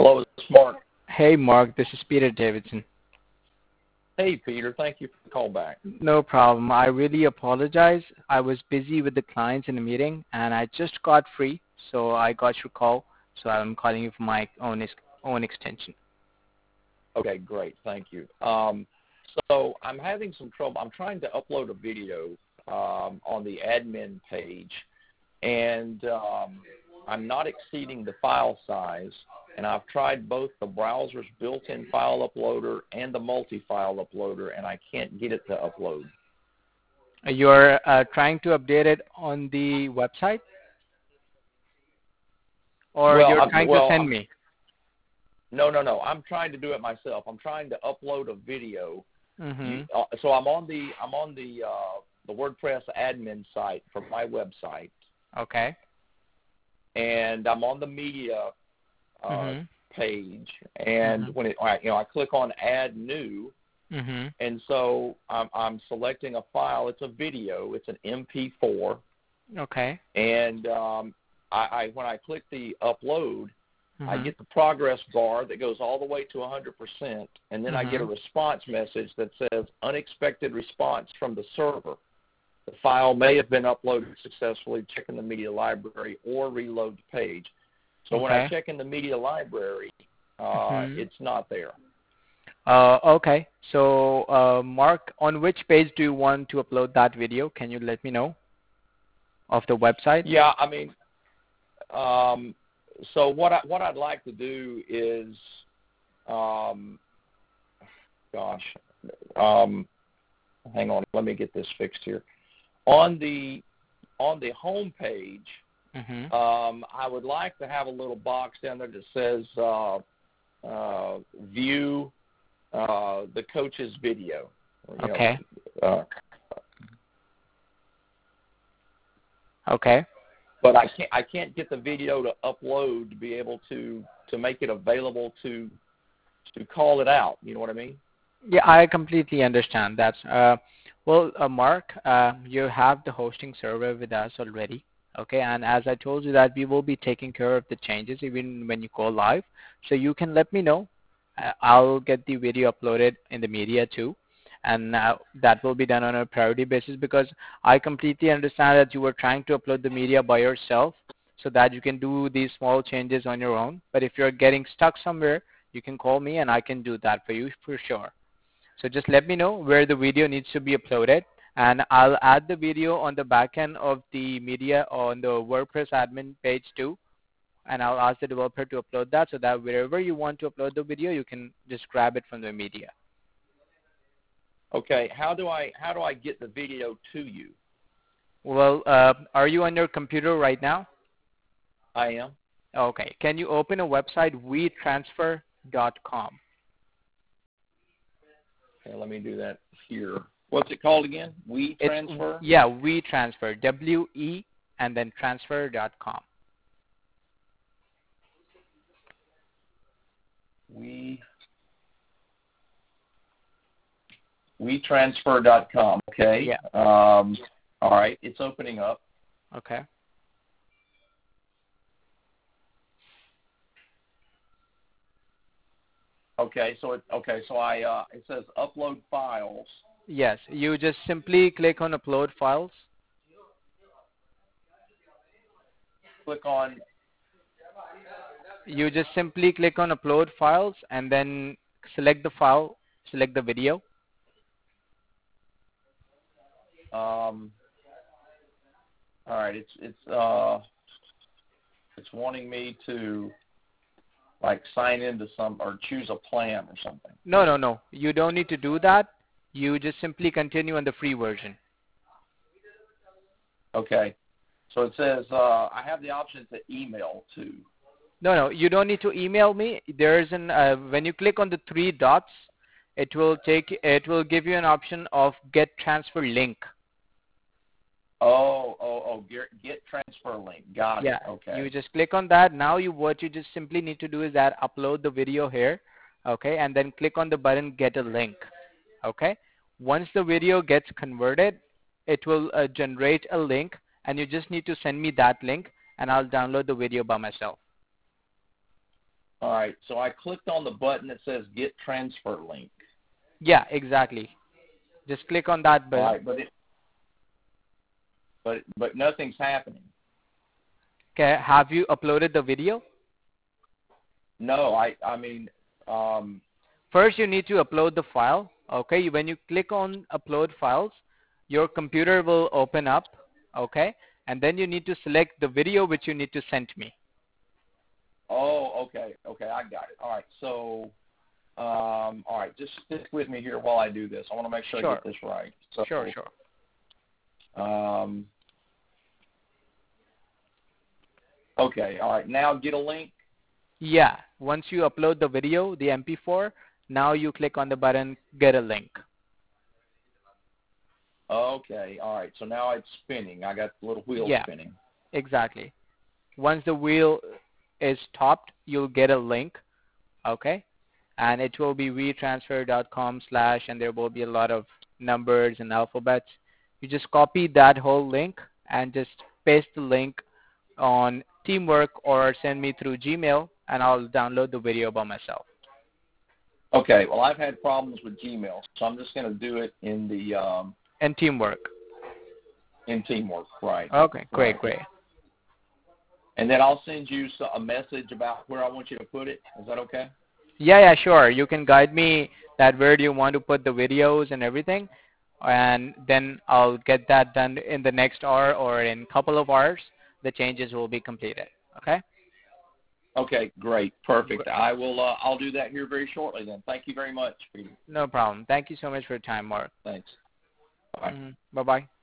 Hello, it's Mark. Hey, Mark, this is Peter Davidson. Hey, Peter. Thank you for the call back. No problem. I really apologize. I was busy with the clients in a meeting, and I just got free, so I got your call. So I'm calling you from my own extension. Okay, great. Thank you. So I'm having some trouble. I'm trying to upload a video on the admin page, and I'm not exceeding the file size. And I've tried both the browser's built-in file uploader and the multi-file uploader, and I can't get it to upload. You're trying to update it on the website? Or you're trying to send me? No. I'm trying to do it myself. I'm trying to upload a video. Mm-hmm. So I'm on the WordPress admin site for my website. Okay. And I'm on the media page, and when I click on Add New, and so I'm selecting a file. It's a video. It's an MP4. Okay. And when I click the upload, I get the progress bar that goes all the way to 100%, and then I get a response message that says unexpected response from the server. The file may have been uploaded successfully. Check in the media library or reload the page. So when I check in the media library, it's not there. Okay. So, Mark, on which page do you want to upload that video? Can you let me know? Of the website? Yeah, I mean, so what I'd like to do is, hang on, let me get this fixed here. On the home page, I would like to have a little box down there that says view the coach's video. Okay. Okay. But I can't get the video to upload to be able to make it available to call it out. You know what I mean? Yeah, I completely understand that. Well, Mark, you have the hosting server with us already. Okay, and as I told you that we will be taking care of the changes even when you go live. So you can let me know. I'll get the video uploaded in the media too. And that will be done on a priority basis, because I completely understand that you were trying to upload the media by yourself so that you can do these small changes on your own. But if you're getting stuck somewhere, you can call me and I can do that for you for sure. So just let me know where the video needs to be uploaded, and I'll add the video on the back end of the media on the WordPress admin page too. And I'll ask the developer to upload that so that wherever you want to upload the video, you can just grab it from the media. Okay, how do I get the video to you? Well, are you on your computer right now? I am. Okay. Can you open a website, wetransfer.com? Okay, let me do that here. What's it called again? WeTransfer? Yeah, WeTransfer. W-E and then transfer.com. WeTransfer.com. Okay. Yeah. All right. It's opening up. Okay. Okay. So it says upload files. Yes. You just simply click on upload files. Click on. You just simply click on upload files and then select the file, select the video. All right. It's wanting me to like sign into some or choose a plan or something. No. You don't need to do that. You just simply continue on the free version. Okay. So it says I have the option to email to. No. You don't need to email me. There's when you click on the three dots, it will give you an option of get transfer link. Get transfer link. Got it. Yeah. Okay. You just click on that. Now what you just simply need to do is that upload the video here, okay, and then click on the button get a link. Okay. Once the video gets converted, it will generate a link, and you just need to send me that link, and I'll download the video by myself. All right, so I clicked on the button that says Get Transfer Link. Yeah, exactly. Just click on that button. All right, but nothing's happening. Okay, have you uploaded the video? No, I mean, First, you need to upload the file. Okay, when you click on Upload Files, your computer will open up. Okay, and then you need to select the video which you need to send me. oh, okay, I got it. All right, so, all right, just stick with me here while I do this. I want to make sure I get this right. So, Sure. Okay, all right, now get a link. Yeah, once you upload the video, the MP4, now you click on the button, Get a Link. Okay, all right, so now it's spinning. I got the little wheel spinning. Exactly. Once the wheel is stopped, you'll get a link, okay? And it will be WeTransfer.com/ and there will be a lot of numbers and alphabets. You just copy that whole link and just paste the link on Teamwork or send me through Gmail, and I'll download the video by myself. Okay, well, I've had problems with Gmail, so I'm just going to do it in the in Teamwork. In Teamwork, right. Okay, great. And then I'll send you a message about where I want you to put it. Is that okay? Yeah, sure. You can guide me that where do you want to put the videos and everything, and then I'll get that done in the next hour or in a couple of hours. The changes will be completed. Okay? Okay, great. Perfect. I will. I'll do that here very shortly then. Thank you very much, Peter. No problem. Thank you so much for your time, Mark. Thanks. Bye. Bye-bye.